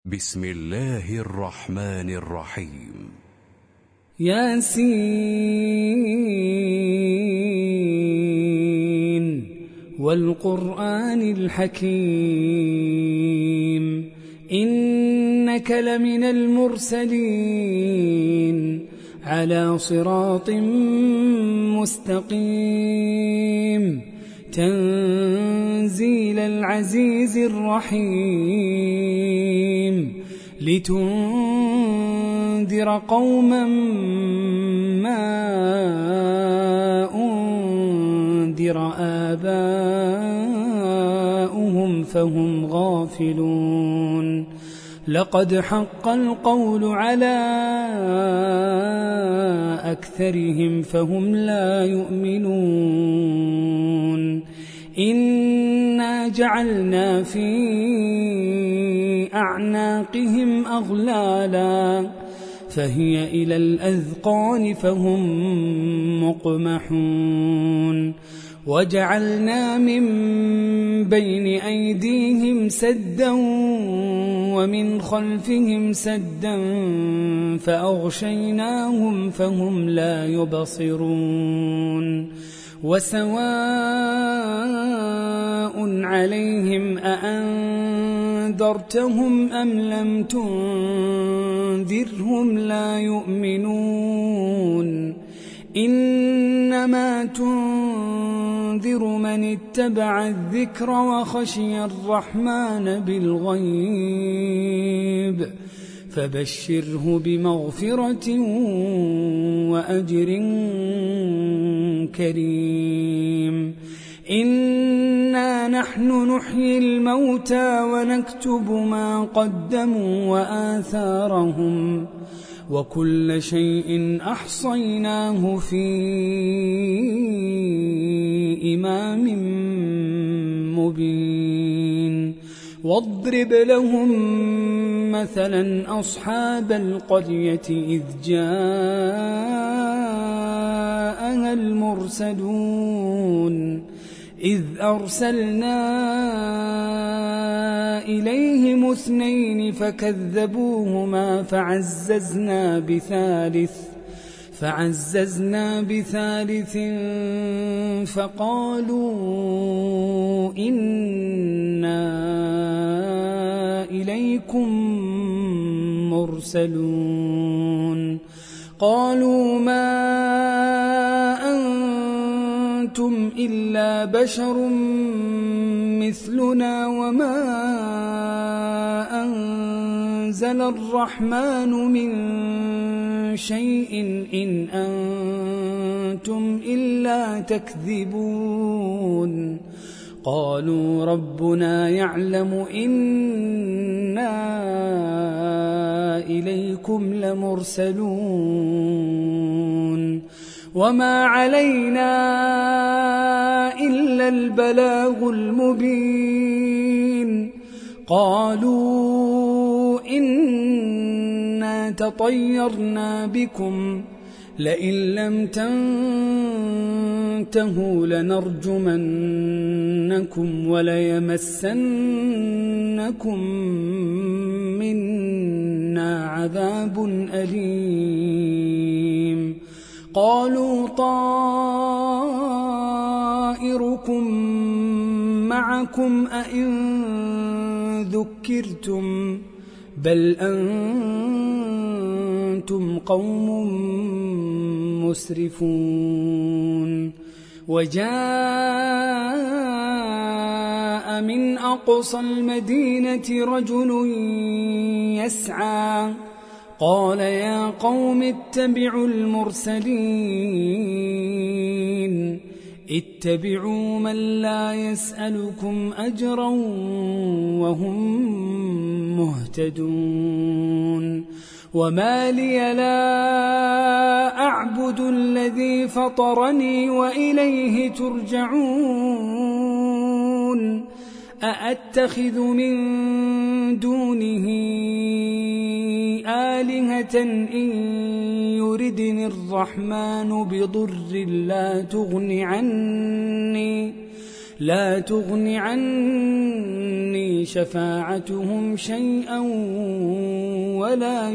بسم الله الرحمن الرحيم. ياسين والقرآن الحكيم إنك لمن المرسلين على صراط مستقيم تنزيل العزيز الرحيم لتنذر قوما ما أنذر آباؤهم فهم غافلون لقد حق القول على أكثرهم فهم لا يؤمنون إنا جعلنا في أعناقهم أغلالا فهي إلى الأذقان فهم مقمحون وجعلنا من بين أيديهم سدا ومن خلفهم سدا فأغشيناهم فهم لا يبصرون وسواء عليهم أأنذرتهم أم لم تنذرهم لا يؤمنون إنما تنذر من اتبع الذكر وخشي الرحمن بالغيب فبشره بمغفرة وأجر كريم إنا نحن نحيي الموتى ونكتب ما قدموا وآثارهم وكل شيء أحصيناه في إمام مبين واضرب لهم مثلا أصحاب القرية إذ جاءها المرسلون إذ أرسلنا إليهم اثنين فكذبوهما فعززنا بثالث فقالوا إنا إليكم مرسلون قالوا ما أنتم إلا بشر مثلنا وما أنزل الرحمن من شيء إن أنتم إلا تكذبون قالوا ربنا يعلم إنا إليكم لمرسلون وما علينا إلا البلاغ المبين قالوا إنا تطيرنا بكم لئن لم تنتهوا لنرجمنكم وليمسنكم منا عذاب أليم قالوا طائركم معكم أئن ذكرتم بل أنتم قوم مسرفون وجاء من أقصى المدينة رجل يسعى قال يا قوم اتبعوا المرسلين اتبعوا من لا يسألكم أجرا وهم مهتدون وما لي لا أعبد الذي فطرني وإليه ترجعون أأتخذ من دونه آلهة إن يردني الرحمن بضر لا تغن عني لا تغن عني شفاعتهم شيئا ولا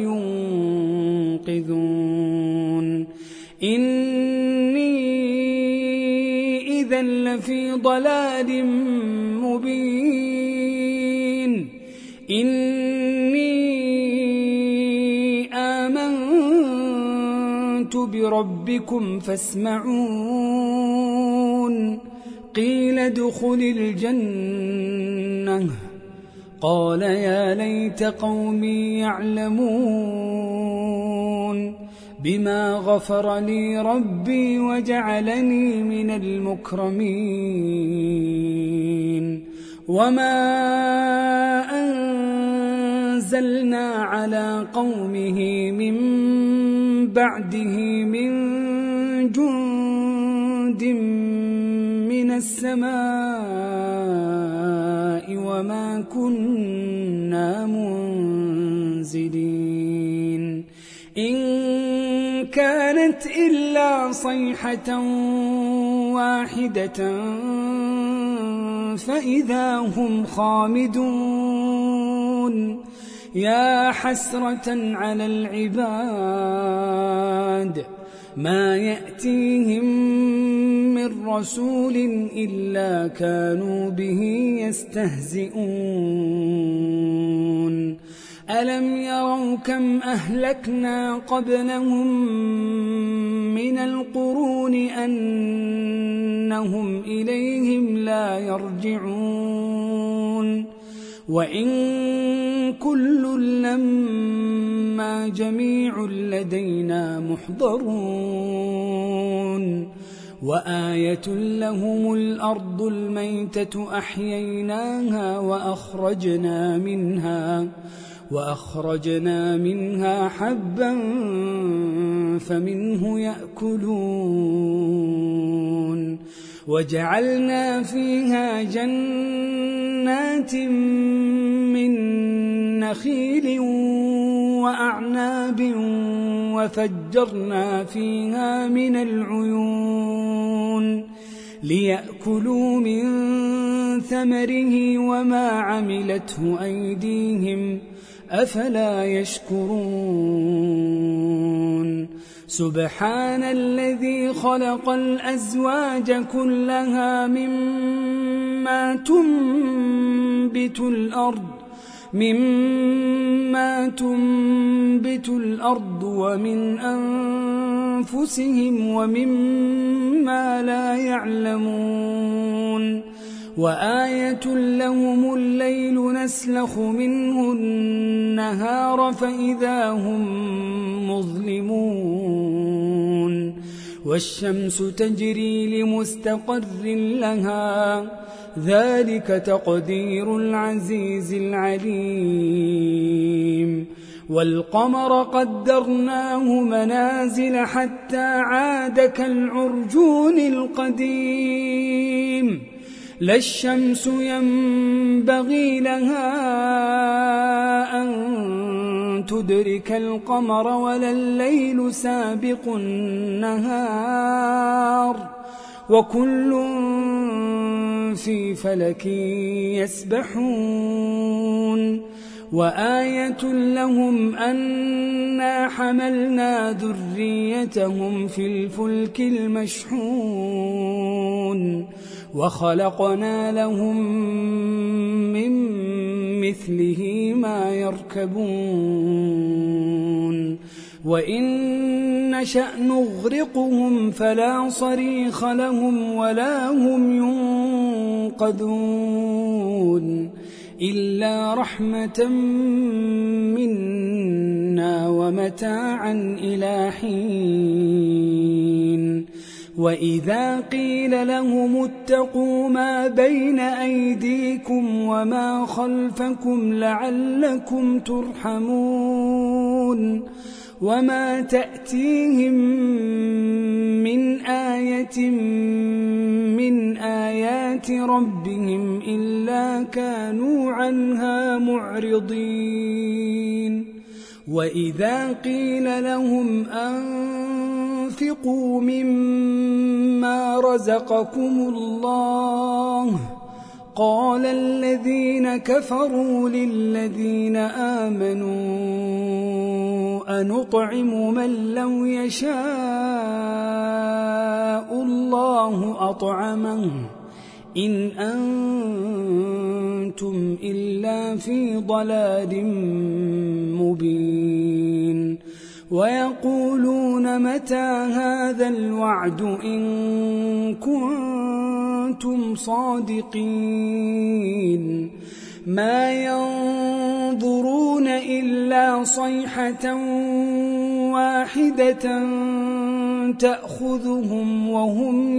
ينقذون إني إذا لفي ضلال مبين إني آمنت بربكم فاسمعون قيل ادخل الجنة قال يا ليت قومي يعلمون بما غفر لي ربي وجعلني من المكرمين وما أنزلنا على قومه من بعده من جند من السماء وما كنا منزلين إن كانت إلا صيحة واحدة فإذا هم خامدون يا حسرة على العباد ما يأتيهم من رسول إلا كانوا به يستهزئون ألم يروا كم أهلكنا قبلهم من القرون أنهم إليهم لا يرجعون وإن كل لما جميع لدينا محضرون وآية لهم الأرض الميتة أحييناها وأخرجنا منها حبا فمنه يأكلون وجعلنا فيها جنات من نخيل وأعناب وفجرنا فيها من العيون ليأكلوا من ثمره وما عملته أيديهم أفلا يشكرون سبحان الذي خلق الأزواج كلها مما تنبت الأرض ومن أنفسهم ومما لا يعلمون وآية لهم الليل نسلخ منه النهار فإذا هم مظلمون والشمس تجري لمستقر لها ذلك تقدير العزيز العليم والقمر قدرناه منازل حتى عاد كالعرجون القديم لا الشمس ينبغي لها أن تدرك القمر ولا الليل سابق النهار وكل في فلك يسبحون وآية لهم أنا حملنا ذريتهم في الفلك المشحون وخلقنا لهم من مثله ما يركبون وإن نشأ نغرقهم فلا صريخ لهم ولا هم ينقذون إلا رحمة منا ومتاعا إلى حين وإذا قيل لهم اتقوا ما بين أيديكم وما خلفكم لعلكم ترحمون وما تأتيهم من آية من آيات ربهم إلا كانوا عنها معرضين وإذا قيل لهم أنفقوا وأنفقوا مما رزقكم الله. قال الذين كفروا للذين آمنوا أنطعم من لو يشاء الله أطعمه إن أنتم إلا في ضلال مبين. ويقولون متى هذا الوعد إن كنتم صادقين. ما ينظرون إلا صيحة واحدة تأخذهم وهم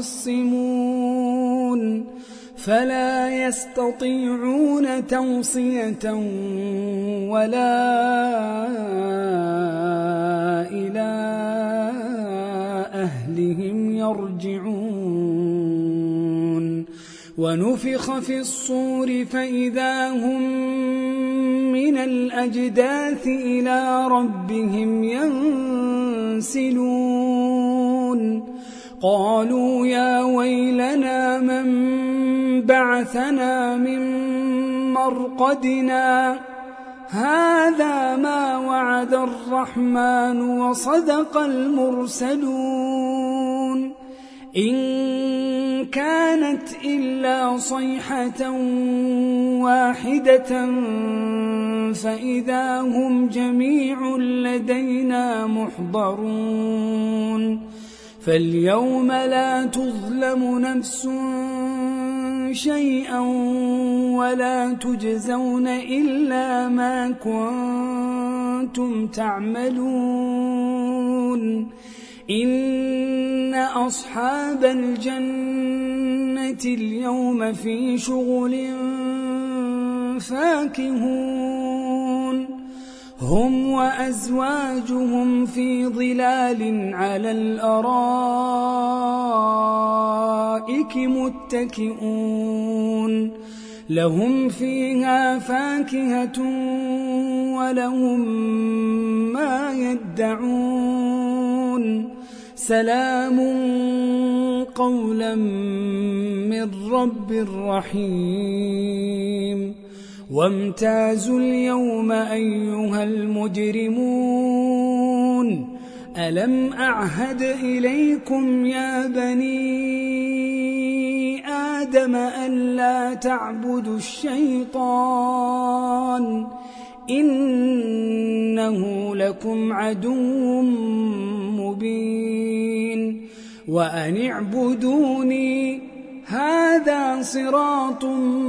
يخصمون فلا يستطيعون توصية ولا إلى أهلهم يرجعون. ونفخ في الصور فإذا هم من الأجداث إلى ربهم ينسلون. قالوا يا ويلنا من بعثنا من مرقدنا هذا ما وعد الرحمن وصدق المرسلون. إن كانت إلا صيحة واحدة فإذا هم جميع لدينا محضرون. فاليوم لا تظلم نفس شيئا ولا تجزون إلا ما كنتم تعملون. إن أصحاب الجنة اليوم في شغل فاكهون هم وأزواجهم في ظلال على الأرائك متكئون لهم فيها فاكهة ولهم ما يدعون. سلام قولا من رب رحيم. وامتازوا اليوم أيها المجرمون ألم أعهد إليكم يا بني آدم ألا تعبدوا الشيطان إنه لكم عدو مبين. وأن اعبدوني هذا صراط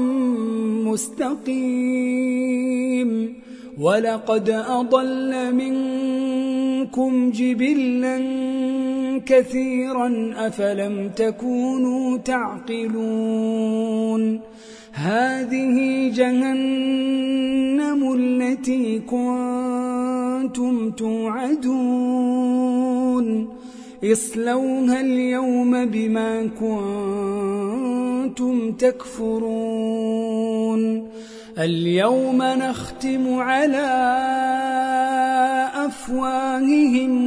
مستقيم. ولقد أضل منكم جبلا كثيرا أفلم تكونوا تعقلون. هذه جهنم التي كنتم توعدون اصلوها اليوم بما كنتم تكفرون. اليوم نختم على أفواههم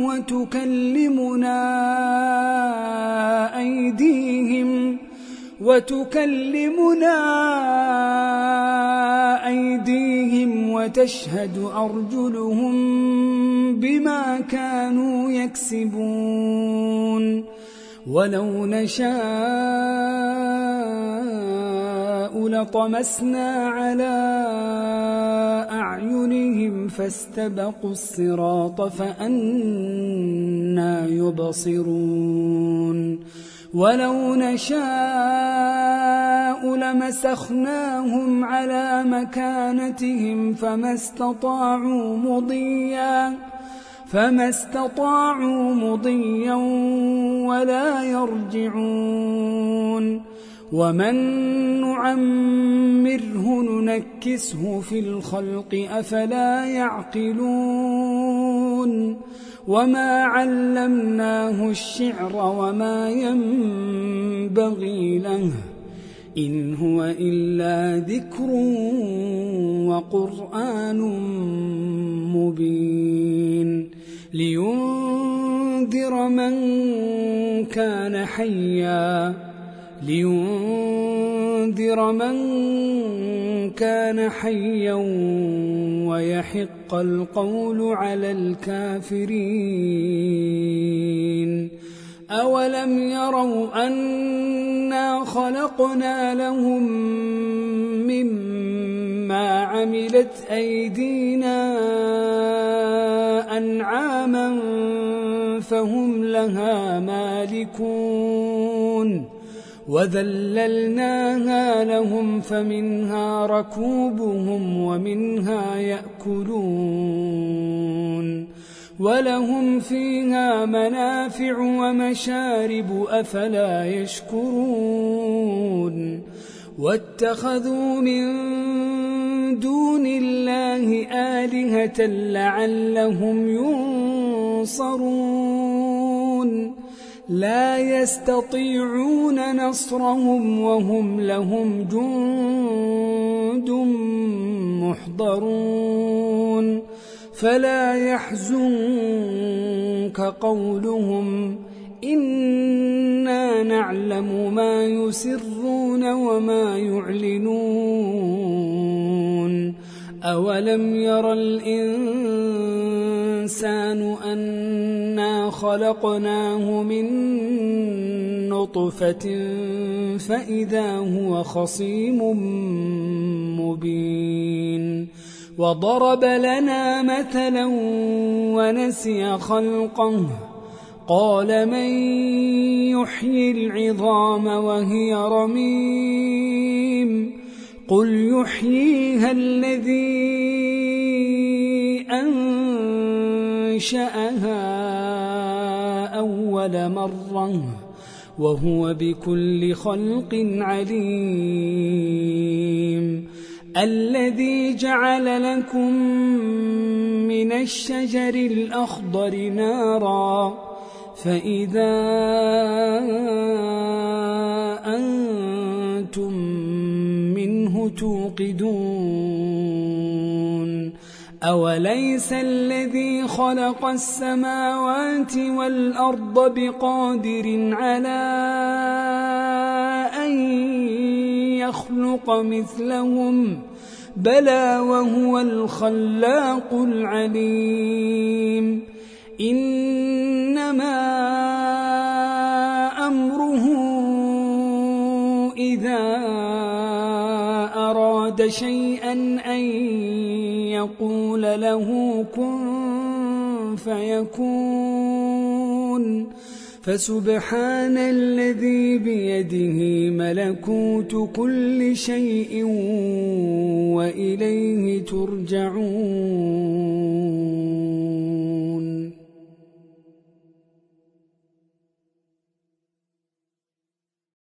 وتكلمنا أيديهم وتشهد أرجلهم بما كانوا يكسبون. ولو نشاء لطمسنا على أعينهم فاستبقوا الصراط فأنى يبصرون. ولو نشاء لمسخناهم على مكانتهم فما استطاعوا مضيا ولا يرجعون. ومن نعمره ننكسه في الخلق أفلا يعقلون. وما علمناه الشعر وما ينبغي له إن هو إلا ذكر وقرآن مبين لينذر لينذر من كان حيا ويحق القول على الكافرين. أولم يروا أنا خلقنا لهم مما عملت أيدينا أنعاما فهم لها مالكون وذللناها لهم فمنها ركوبهم ومنها يأكلون ولهم فيها منافع ومشارب أفلا يشكرون. واتخذوا من دون الله آلهة لعلهم ينصرون لا يستطيعون نصرهم وهم لهم جند محضرون. فلا يحزنك قولهم إنا نعلم ما يسرون وما يعلنون. أولم ير الإنسان أنا خلقناه من نطفة فإذا هو خصيم مبين. وضرب لنا مثلا ونسي خلقه قال من يحيي العظام وهي رميم قل يحييها الذي أنشأها أول مرة وهو بكل خلق عليم. الذي جعل لكم من الشجر الأخضر نارا فإذا أنتم منه توقدون. أوليس الذي خلق السماوات والأرض بقادر على أن يخلق مثلهم بلى وهو الخلاق العليم. إنما أمره إذا أراد شيئا أن يقول له كن فيكون. فسبحان الذي بيده ملكوت كل شيء وإليه ترجعون.